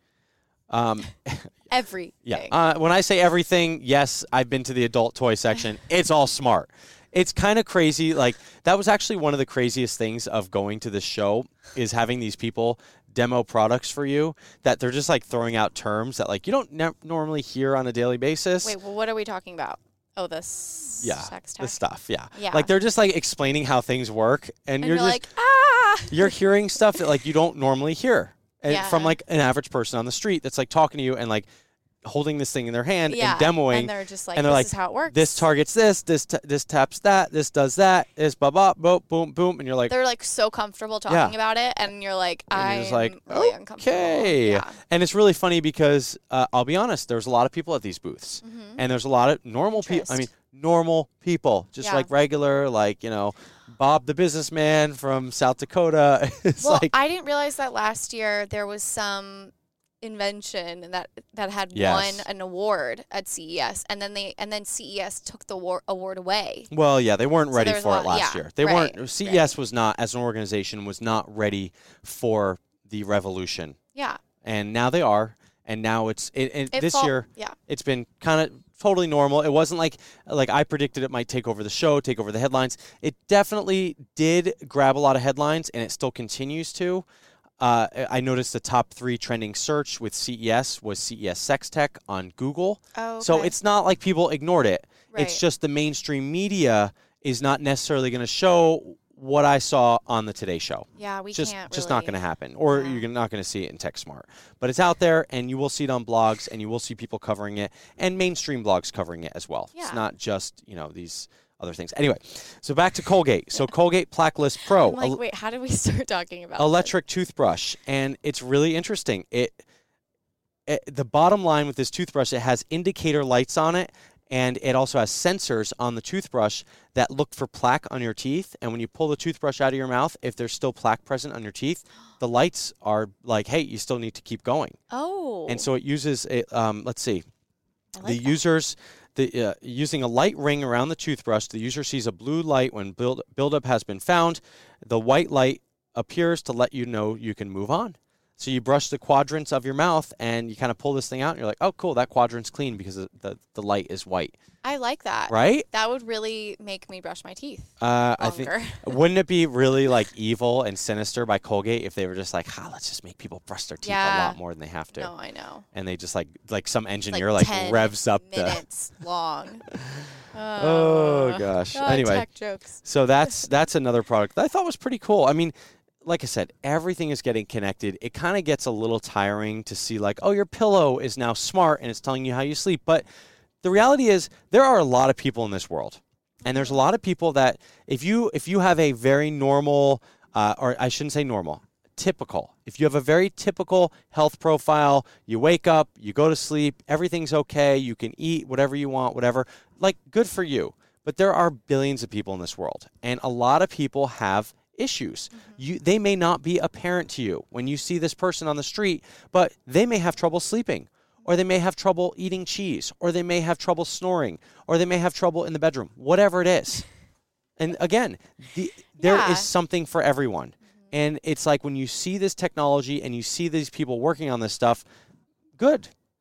Um, Everything. yeah. Uh, when I say everything, yes, I've been to the adult toy section. It's all smart. It's kind of crazy. Like, that was actually one of the craziest things of going to this show is having these people demo products for you that they're just like throwing out terms that like you don't ne- normally hear on a daily basis. Wait, well, what are we talking about? Oh, this yeah, sex the tech? stuff. Yeah. Yeah. Like they're just like explaining how things work, and, And you're, you're, just like, ah! you're hearing stuff that like you don't normally hear and Yeah. from like an average person on the street that's like talking to you and like holding this thing in their hand Yeah. and demoing. And they're just like, and they're this like, is how it works. This targets this, this t- this taps that, this does that, this blah blah boom boom boom, and you're like, They're like so comfortable talking Yeah. about it, and you're like, And I'm you're just like, really uncomfortable. okay. Yeah. And it's really funny because uh, I'll be honest, there's a lot of people at these booths, Mhm. and there's a lot of normal people. I mean, Interest. normal people, just Yeah. like regular, like you know, Bob the businessman from South Dakota. It's Well, like, I didn't realize that last year there was some invention that that had Yes. won an award at C E S, and then they and then C E S took the war, award away. well, yeah, they weren't So ready there's a for it lot- last yeah, year. They right, weren't. C E S was not, as an organization, was not ready for the revolution, Yeah. and now they are. And now it's it, it, It this fall- year. Yeah. It's been kind of totally normal. It wasn't like like I predicted it might take over the show, take over the headlines. It definitely did grab a lot of headlines, and it still continues to. Uh, I noticed the top three trending search with C E S was C E S Sex Tech on Google. Oh. So okay. it's not like people ignored it. Right. It's just the mainstream media is not necessarily going to show what I saw on the Today Show. yeah, we just can't. just really, not going to happen, or Yeah. you're not going to see it in TechSmart. But it's out there, and you will see it on blogs, and you will see people covering it, and mainstream blogs covering it as well. It's Yeah. not just you know these other things. Anyway, so back to Colgate. So Colgate Plaqueless Pro, I'm like, el- wait, how did we start talking about electric toothbrush, and it's really interesting. It, it the bottom line with this toothbrush, it has indicator lights on it. And it also has sensors on the toothbrush that look for plaque on your teeth. And when you pull the toothbrush out of your mouth, if there's still plaque present on your teeth, the lights are like, hey, you still need to keep going. Oh. And so it uses, a, um, let's see, I like the that. users, the uh, using a light ring around the toothbrush, the user sees a blue light when build, buildup has been found. The white light appears to let you know you can move on. So you brush the quadrants of your mouth and you kind of pull this thing out and you're like, oh, cool, that quadrant's clean because the, the, the light is white, I like that. right? That would really make me brush my teeth Uh, I think, longer. wouldn't it be really like evil and sinister by Colgate if they were just like, ha, let's just make people brush their teeth a Yeah. lot more than they have to. No, I know. And they just like, like some It's engineer like, ten revs up the, minutes long. oh gosh. God, Anyway. tech jokes. So that's that's another product that I thought was pretty cool. I mean, like I said, everything is getting connected. It kind of gets a little tiring to see like, oh, your pillow is now smart and it's telling you how you sleep. But the reality is there are a lot of people in this world. And there's a lot of people that if you if you have a very normal, uh, or I shouldn't say normal, typical. If you have a very typical health profile, you wake up, you go to sleep, everything's okay, you can eat whatever you want, whatever, like good for you. But there are billions of people in this world, and a lot of people have issues. Mm-hmm. You, they may not be apparent to you when you see this person on the street, but they may have trouble sleeping, or they may have trouble eating cheese, or they may have trouble snoring, or they may have trouble in the bedroom, whatever it is. And again, the, there Yeah. is something for everyone. And it's like when you see this technology and you see these people working on this stuff, good.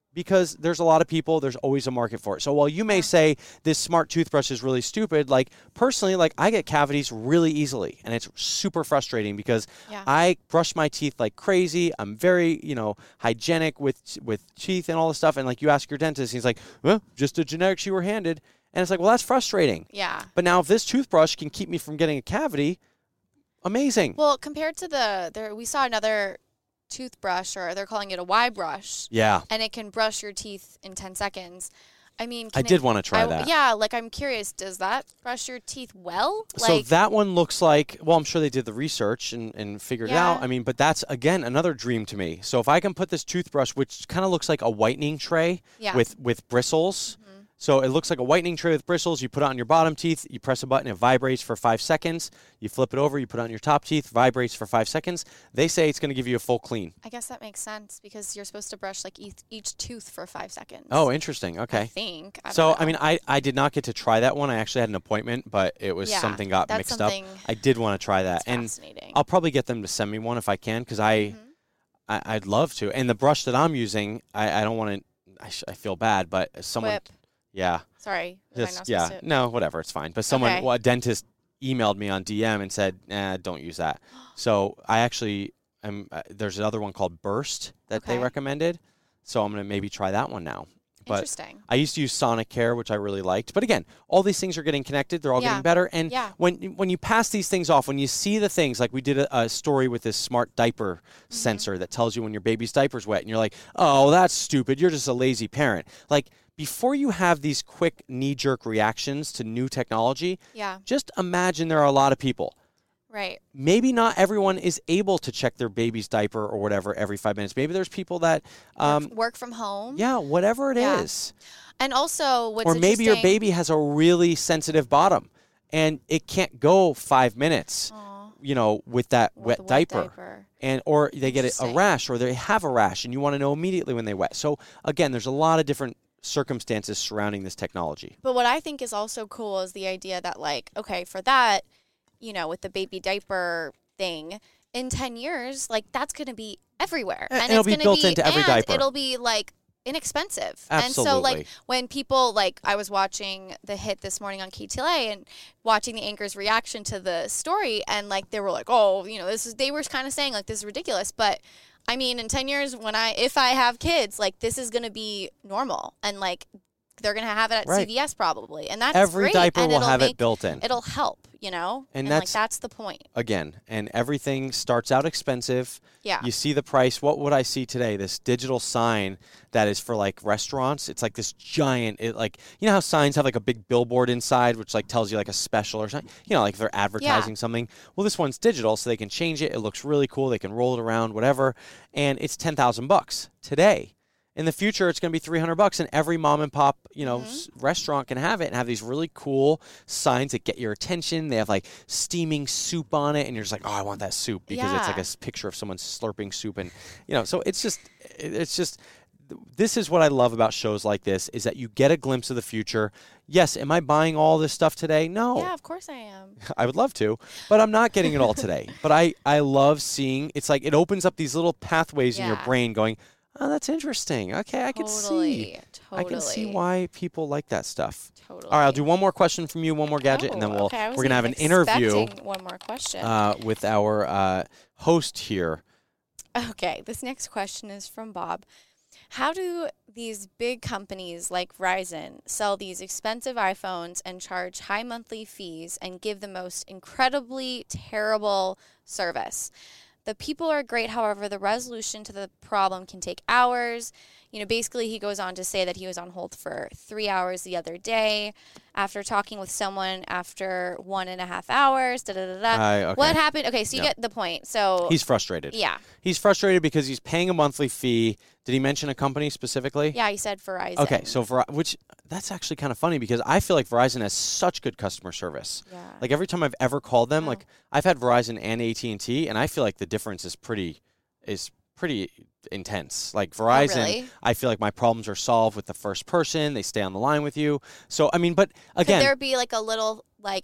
because there's a lot of people, there's always a market for it. So while you may Yeah. say this smart toothbrush is really stupid, like personally, like I get cavities really easily and it's super frustrating because Yeah. I brush my teeth like crazy. I'm very, you know, hygienic with with teeth and all this stuff. And like you ask your dentist, he's like, well, just a generics you were handed. And it's like, well, that's frustrating. Yeah. But now if this toothbrush can keep me from getting a cavity, amazing. Well, compared to the there, we saw another toothbrush, or they're calling it a Y brush, Yeah. and it can brush your teeth in ten seconds. I mean, I can did it, want to try I- that. Yeah, like I'm curious, does that brush your teeth well? So Like, that one looks like, well, I'm sure they did the research and, and figured it Yeah. out. I mean, but that's, again, another dream to me. So if I can put this toothbrush, which kind of looks like a whitening tray Yeah. with, with bristles. Mhm. So it looks like a whitening tray with bristles. You put it on your bottom teeth. You press a button. It vibrates for five seconds. You flip it over. You put it on your top teeth. Vibrates for five seconds. They say it's going to give you a full clean. I guess that makes sense because you're supposed to brush like each, each tooth for five seconds. Oh, interesting. I Okay. think. I don't So, know. I mean, I, I did not get to try that one. I actually had an appointment, but it was Yeah, something got that's mixed something up. I did want to try that. that's And fascinating. I'll probably get them to send me one if I can, because I, Mhm. I I'd love to. And the brush that I'm using, I, I don't want to. I, sh- I feel bad, but someone, Quip. yeah, Sorry. was I just not yeah, supposed to- no, whatever, it's fine. But someone, Okay. well, a dentist emailed me on D M and said, eh, don't use that. So I actually am. Uh, there's another one called Burst that they Okay. recommended, so I'm gonna maybe try that one now. But Interesting. I used to use Sonic Care, which I really liked. But again, all these things are getting connected. They're all Yeah. getting better. And Yeah. when when you pass these things off, when you see the things, like we did a, a story with this smart diaper Mm-hmm. sensor that tells you when your baby's diaper's wet, and you're like, oh, that's stupid. You're just a lazy parent. Like, before you have these quick knee-jerk reactions to new technology, Yeah. just imagine there are a lot of people. Right. Maybe not everyone is able to check their baby's diaper or whatever every five minutes. Maybe there's people that, um, work, work from home. yeah, whatever it Yeah. is. And also, what's Or maybe your interesting- baby has a really sensitive bottom and it can't go five minutes, Aw, you know, with that with wet, the diaper. diaper. And or they get a, a Interesting. rash or they have a rash and you want to know immediately when they wet. So again, there's a lot of different circumstances surrounding this technology. But what I think is also cool is the idea that, like, okay, for that, you know, with the baby diaper thing, in ten years, like, that's going to be everywhere. And and it'll it's be gonna built be, into every and diaper. It'll be, like, inexpensive. And so, like, Absolutely. when people, like, I was watching The Hit this morning on K T L A and watching the anchor's reaction to the story, and, like, they were like, oh, you know, this is, they were kind of saying, like, this is ridiculous. But, I mean, in ten years, when I, if I have kids, like, this is going to be normal. And, like, they're going to have it at Right. C V S probably. And that's Every great. diaper and will it'll have make, it built in. It'll help, you know? And like, that's- that's the point. Again, and everything starts out expensive. Yeah. You see the price. What would I see today? This digital sign that is for like restaurants. It's like this giant, it like, you know how signs have like a big billboard inside, which like tells you like a special or something, you know, like if they're advertising something. Well, this one's digital, so they can change it. It looks really cool. They can roll it around, whatever. And it's ten thousand bucks today. In the future, it's going to be three hundred bucks, and every mom and pop, you know, Mhm. s- restaurant can have it and have these really cool signs that get your attention. They have like steaming soup on it, and you're just like, oh, I want that soup because it's like a Yeah. s- picture of someone slurping soup, and you know, so it's just, it- it's just. th- This is what I love about shows like this: is that you get a glimpse of the future. Yes, am I buying all this stuff today? No, Yeah, of course I am. I would love to, but I'm not getting it all today. But I, I love seeing. It's like it opens up these little pathways in your Yeah. brain, going, oh, that's interesting. Okay, I can see. Totally. I can see Totally. why people like that stuff. Totally. All right, I'll do one more question from you, one more gadget, and then Oh, we'll okay, I we're wasn't gonna have an even interview expecting one more question. uh, with our uh, host here. Okay, this next question is from Bob. How do these big companies like Verizon sell these expensive iPhones and charge high monthly fees and give the most incredibly terrible service? The people are great, however, the resolution to the problem can take hours. You know, basically, he goes on to say that he was on hold for three hours the other day after talking with someone after one and a half hours. Da, da, da, da. Uh, okay. What happened? Okay, so you Yep. get the point. So, He's frustrated. yeah. He's frustrated because he's paying a monthly fee. Did he mention a company specifically? Yeah, he said Verizon. Okay, so for which that's actually kind of funny because I feel like Verizon has such good customer service. Yeah. Like every time I've ever called them, Wow. like I've had Verizon and A T and T, and I feel like the difference is pretty is pretty intense. Like Verizon, Oh, really? I feel like my problems are solved with the first person. They stay on the line with you. So I mean, but Could again, there be like a little like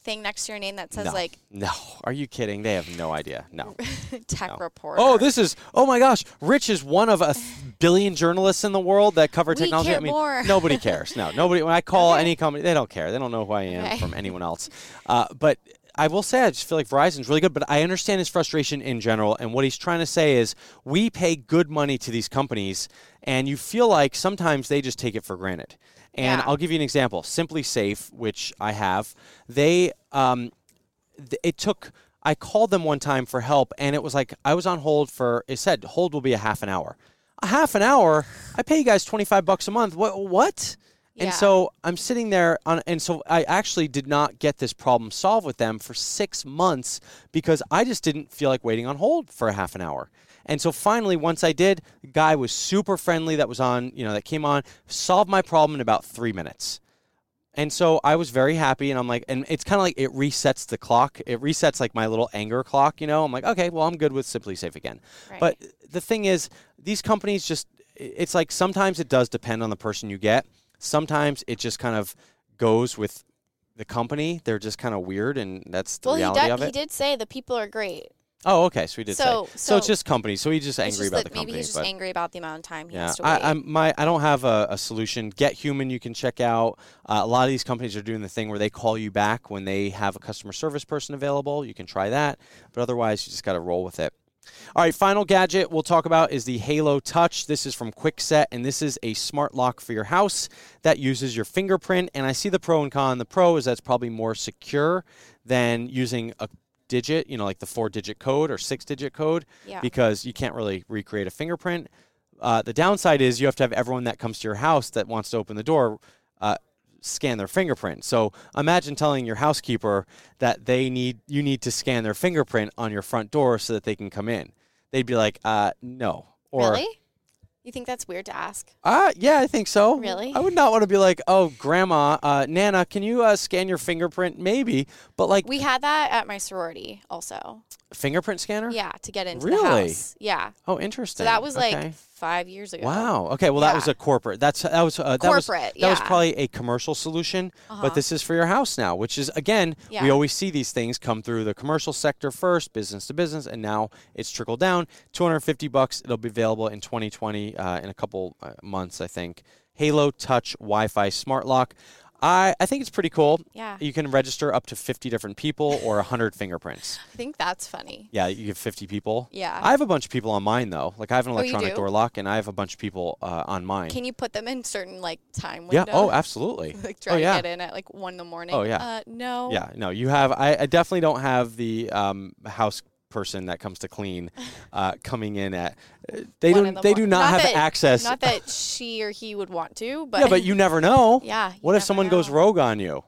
thing next to your name that says no, like no. Are you kidding? They have no idea. No. tech no. reporter? Oh, this is. Oh my gosh, Rich is one of a th- billion journalists in the world that cover We technology. care I mean, more. nobody cares. No, nobody. When I call Okay. any company, they don't care. They don't know who I am Okay. from anyone else. Uh, but I will say, I just feel like Verizon's really good. But I understand his frustration in general, and what he's trying to say is, we pay good money to these companies, and you feel like sometimes they just take it for granted. And Yeah. I'll give you an example. Simply Safe, which I have, they um, th- it took. I called them one time for help, and it was like I was on hold for. It said hold will be a half an hour. A half an hour? I pay you guys twenty-five bucks a month. What? What? And Yeah. so I'm sitting there, on, and so I actually did not get this problem solved with them for six months because I just didn't feel like waiting on hold for a half an hour. And so finally, once I did, the guy was super friendly that was on, you know, that came on, solved my problem in about three minutes. And so I was very happy, and I'm like, and it's kind of like it resets the clock. It resets like my little anger clock, you know. I'm like, okay, well, I'm good with Simply Safe again. Right. But the thing is, these companies just, it's like sometimes it does depend on the person you get. Sometimes it just kind of goes with the company. They're just kind of weird, and that's the well, he reality did. of it. He did say the people are great. Oh, okay. So he did So- say. So, so it's just companies. So he's just It's angry just about that the company. maybe he's just but angry about the amount of time he yeah, has to wait. I, I'm my. I don't have a, a solution. Get Human, you can check out. Uh, a lot of these companies are doing the thing where they call you back when they have a customer service person available. You can try that, but otherwise, you just got to roll with it. All right, final gadget we'll talk about is the Halo Touch. This is from Kwikset, and this is a smart lock for your house that uses your fingerprint. And I see the pro and con. The pro is that's probably more secure than using a digit, you know, like the four-digit code or six-digit code, Yeah. because you can't really recreate a fingerprint. Uh, the downside is you have to have everyone that comes to your house that wants to open the door uh, scan their fingerprint. So imagine telling your housekeeper that they need you need to scan their fingerprint on your front door so that they can come in. They'd be like, uh, no. Or, Really? You think that's weird to ask? Uh, yeah, I think so. Really? I would not want to be like, oh, Grandma, uh, Nana, can you uh, scan your fingerprint? Maybe. But like, We had that at my sorority also. fingerprint scanner? Yeah, to get into Really? the house. Yeah. Oh, interesting. So that was Okay. like five years ago. Wow. Okay. Well, that Yeah. was a corporate. That's that was uh, that was Corporate, that was yeah. probably a commercial solution, Uh-huh. but this is for your house now, which is again, we Yeah. always see these things come through the commercial sector first, business to business, and now it's trickled down. two hundred fifty bucks. It'll be available in twenty twenty uh, in a couple uh, months, I think. Halo Touch Wi-Fi Smart Lock. I, I think it's pretty cool. Yeah. You can register up to fifty different people or one hundred fingerprints. I think that's funny. Yeah, you give fifty people. Yeah. I have a bunch of people on mine, though. Like, I have an Oh, you electronic do? door lock, and I have a bunch of people uh, on mine. Can you put them in certain like time Yeah. window? Oh, absolutely. Like try oh, to yeah. get in at like one in the morning. Oh, yeah. Uh, no. Yeah. No, you have. I, I definitely don't have the um, house person that comes to clean uh, coming in at. Uh, they One don't. in the They mor- do not, have that, access. Not that she or he would want to, but yeah, but you never know. yeah. you What if never someone goes know. rogue on you?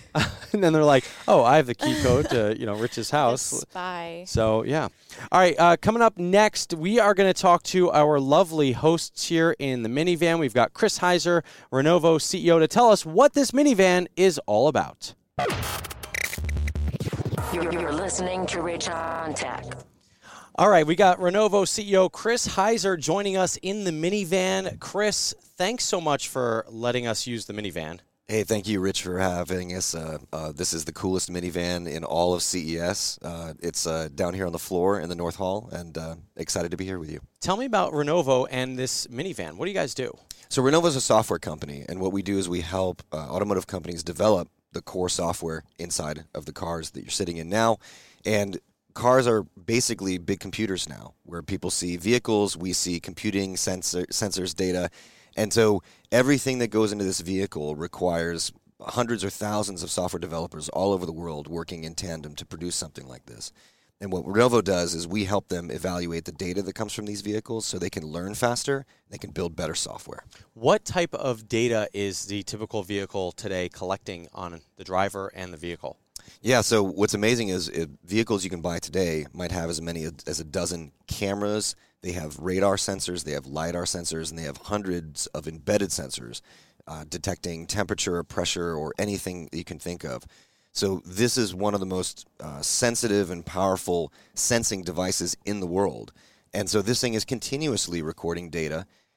And then they're like, "Oh, I have the key code to you know Rich's The house." spy. So, yeah. All right, uh, coming up next, we are going to talk to our lovely hosts here in the minivan. We've got Chris Heiser, Renovo C E O, to tell us what this minivan is all about. You're, you're listening to Rich on Tech. All right, we got Renovo C E O Chris Heiser joining us in the minivan. Chris, thanks so much for letting us use the minivan. Hey, thank you, Rich, for having us. Uh, uh, this is the coolest minivan in all of C E S. Uh, it's uh, down here on the floor in the North Hall, and uh, excited to be here with you. Tell me about Renovo and this minivan. What do you guys do? So Renovo is a software company, and what we do is we help uh, automotive companies develop the core software inside of the cars that you're sitting in now. And cars are basically big computers now, where people see vehicles, we see computing, sensor, sensors, data. And so everything that goes into this vehicle requires hundreds or thousands of software developers all over the world working in tandem to produce something like this. And what Renovo does is we help them evaluate the data that comes from these vehicles so they can learn faster, they can build better software. What type of data is the typical vehicle today collecting on the driver and the vehicle? Yeah, so what's amazing is uh, vehicles you can buy today might have as many as a dozen cameras. They have radar sensors, they have LiDAR sensors, and they have hundreds of embedded sensors uh, detecting temperature, pressure, or anything that you can think of. So this is one of the most uh, sensitive and powerful sensing devices in the world. And so this thing is continuously recording data,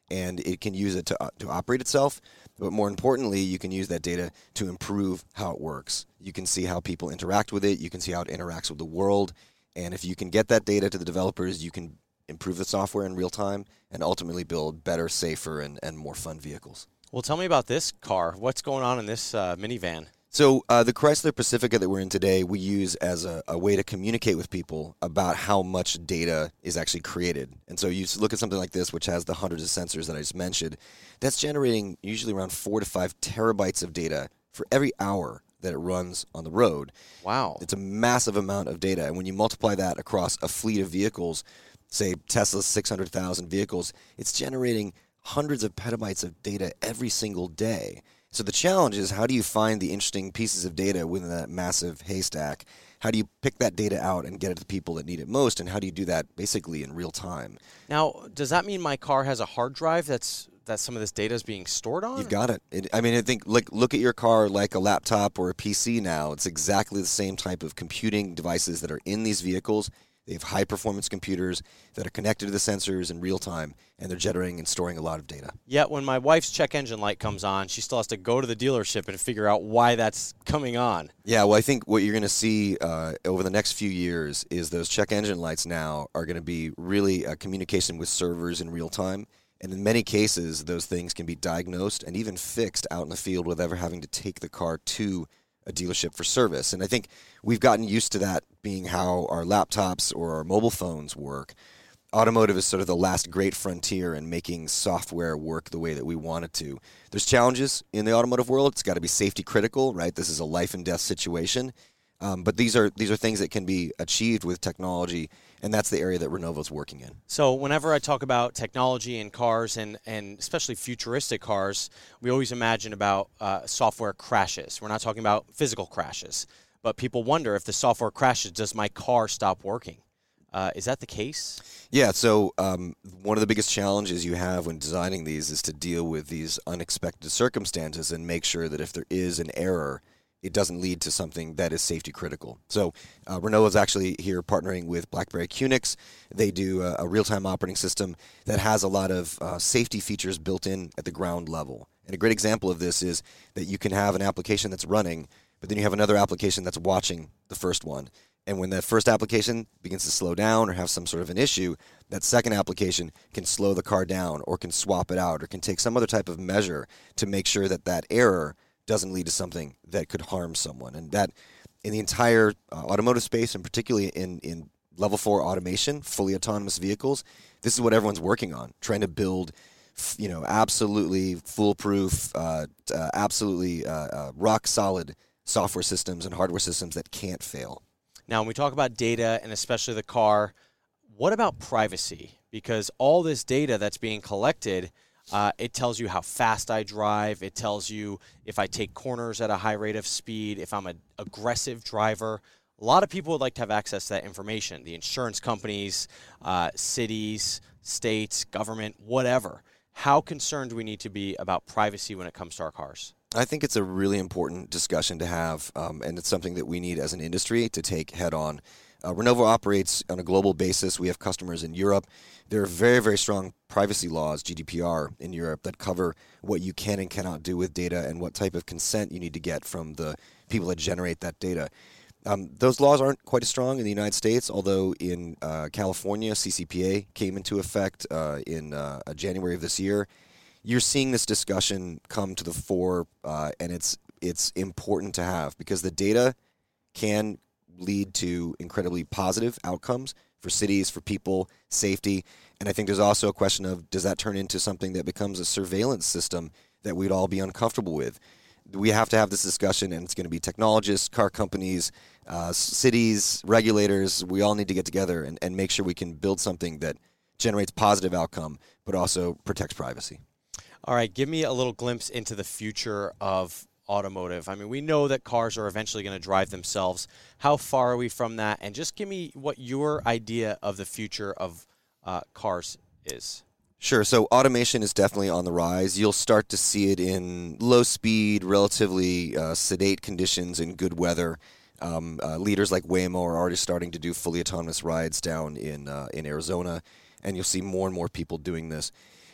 and it can use it to, uh, to operate itself. But more importantly, you can use that data to improve how it works. You can see how people interact with it. You can see how it interacts with the world. And if you can get that data to the developers, you can improve the software in real time and ultimately build better, safer, and, and more fun vehicles. Well, tell me about this car. What's going on in this uh, minivan? So uh, the Chrysler Pacifica that we're in today, we use as a, a way to communicate with people about how much data is actually created. And so you look at something like this, which has the hundreds of sensors that I just mentioned. That's generating usually around four to five terabytes of data for every hour that it runs on the road. Wow. It's a massive amount of data. And when you multiply that across a fleet of vehicles, say Tesla's six hundred thousand vehicles, it's generating hundreds of petabytes of data every single day. So the challenge is, how do you find the interesting pieces of data within that massive haystack? How do you pick that data out and get it to people that need it most? And how do you do that basically in real time? Now, does that mean my car has a hard drive that's that some of this data is being stored on? You've got it. it I mean, I think look, look at your car like a laptop or a P C now. It's exactly the same type of computing devices that are in these vehicles. They have high-performance computers that are connected to the sensors in real time, and they're generating and storing a lot of data. Yet when my wife's check engine light comes on, she still has to go to the dealership and figure out why that's coming on. Yeah, well, I think what you're going to see uh, over the next few years is those check engine lights now are going to be really a communication with servers in real time. And in many cases, those things can be diagnosed and even fixed out in the field without ever having to take the car to a dealership for service. And I think we've gotten used to that being how our laptops or our mobile phones work. Automotive is sort of the last great frontier in making software work the way that we want it to. There's challenges in the automotive world. It's got to be safety critical, right? This is a life and death situation. Um, but these are these are things that can be achieved with technology, and that's the area that Renovo's working in. So whenever I talk about technology in cars, and, and especially futuristic cars, we always imagine about uh, software crashes. We're not talking about physical crashes, but people wonder, if the software crashes, does my car stop working? Uh, is that the case? Yeah, so um, one of the biggest challenges you have when designing these is to deal with these unexpected circumstances and make sure that if there is an error, it doesn't lead to something that is safety critical. So uh, Renault is actually here partnering with BlackBerry QNX. They do a, a real-time operating system that has a lot of uh, safety features built in at the ground level. And a great example of this is that you can have an application that's running, but then you have another application that's watching the first one. And when that first application begins to slow down or have some sort of an issue, that second application can slow the car down or can swap it out or can take some other type of measure to make sure that that error doesn't lead to something that could harm someone. And that in the entire uh, automotive space, and particularly in, in level four automation, fully autonomous vehicles, this is what everyone's working on, trying to build, you know, absolutely foolproof, uh, uh, absolutely uh, uh, rock solid software systems and hardware systems that can't fail. Now, when we talk about data, and especially the car, what about privacy? Because all this data that's being collected, Uh, it tells you how fast I drive. It tells you if I take corners at a high rate of speed, if I'm an aggressive driver. A lot of people would like to have access to that information. The insurance companies, uh, cities, states, government, whatever. How concerned do we need to be about privacy when it comes to our cars? I think it's a really important discussion to have, um, and it's something that we need as an industry to take head on. Uh, Renovo operates on a global basis. We have customers in Europe. There are very, very strong privacy laws, G D P R, in Europe that cover what you can and cannot do with data and what type of consent you need to get from the people that generate that data. Um, those laws aren't quite as strong in the United States, although in uh, California, C C P A came into effect uh, in uh, January of this year. You're seeing this discussion come to the fore, uh, and it's it's important to have because the data can lead to incredibly positive outcomes for cities, for people, safety. And I think there's also a question of, does that turn into something that becomes a surveillance system that we'd all be uncomfortable with? We have to have this discussion, and it's going to be technologists, car companies, uh, cities, regulators. We all need to get together and, and make sure we can build something that generates positive outcome, but also protects privacy. All right, give me a little glimpse into the future of automotive. I mean, we know that cars are eventually going to drive themselves. How far are we from that? And just give me what your idea of the future of uh, cars is. Sure. So automation is definitely on the rise. You'll start to see it in low speed, relatively uh, sedate conditions in good weather. Um, uh, leaders like Waymo are already starting to do fully autonomous rides down in uh, in Arizona, and you'll see more and more people doing this.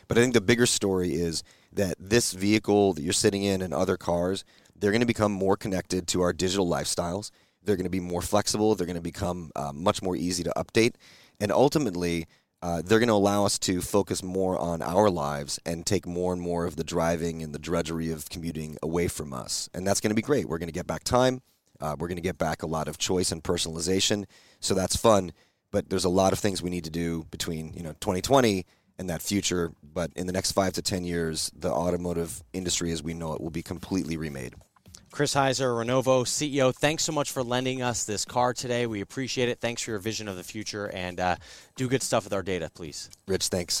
But I think the bigger story is that this vehicle that you're sitting in and other cars, they're going to become more connected to our digital lifestyles. They're going to be more flexible. They're going to become uh, much more easy to update. And ultimately, uh, they're going to allow us to focus more on our lives and take more and more of the driving and the drudgery of commuting away from us. And that's going to be great. We're going to get back time. Uh, we're going to get back a lot of choice and personalization. So that's fun. But there's a lot of things we need to do between, you know, twenty twenty and that future. But in the next five to ten years, the automotive industry as we know it will be completely remade. Chris Heiser, Renovo C E O, thanks so much for lending us this car today. We appreciate it. Thanks for your vision of the future, and uh, do good stuff with our data, please. Rich, thanks.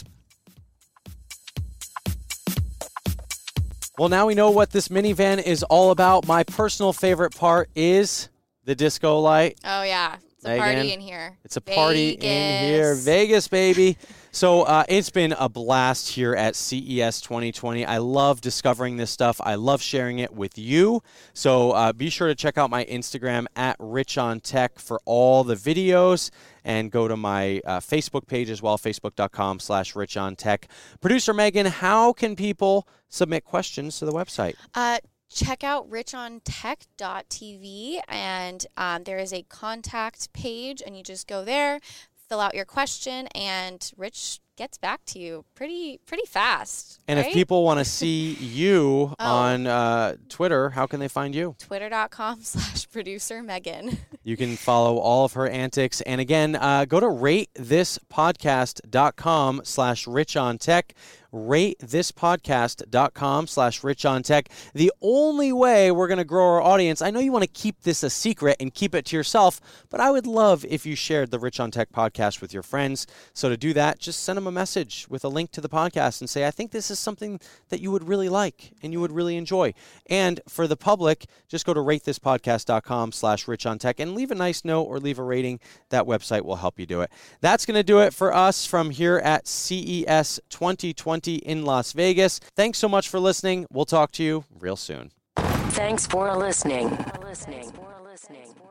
Well, now we know what this minivan is all about. My personal favorite part is the disco light. Oh, yeah. It's a Megan, party in here. It's a party Vegas. in here. Vegas, baby. So uh, it's been a blast here at C E S twenty twenty. I love discovering this stuff. I love sharing it with you. So uh, be sure to check out my Instagram at Rich on Tech for all the videos, and go to my uh, Facebook page as well, facebook.com slash Rich on Tech. Producer Megan, how can people submit questions to the website? Uh, check out rich on tech dot t v, and um, there is a contact page, and you just go there, fill out your question, and Rich gets back to you pretty pretty fast. And right? if people want to see you Oh. on uh, Twitter, how can they find you? Twitter.com slash producer Megan. You can follow all of her antics. And again, uh, go to rate this podcast dot com slash rich on tech. rate this podcast dot com slash rich on tech. The only way we're going to grow our audience, I know you want to keep this a secret and keep it to yourself, but I would love if you shared the Rich on Tech podcast with your friends. So to do that, just send them a message with a link to the podcast and say, I think this is something that you would really like and you would really enjoy. And for the public, just go to rate this podcast dot com slash rich on tech and leave a nice note or leave a rating. That website will help you do it. That's going to do it for us from here at C E S twenty twenty in Las Vegas. Thanks so much for listening. We'll talk to you real soon. Thanks for listening. For listening. For listening.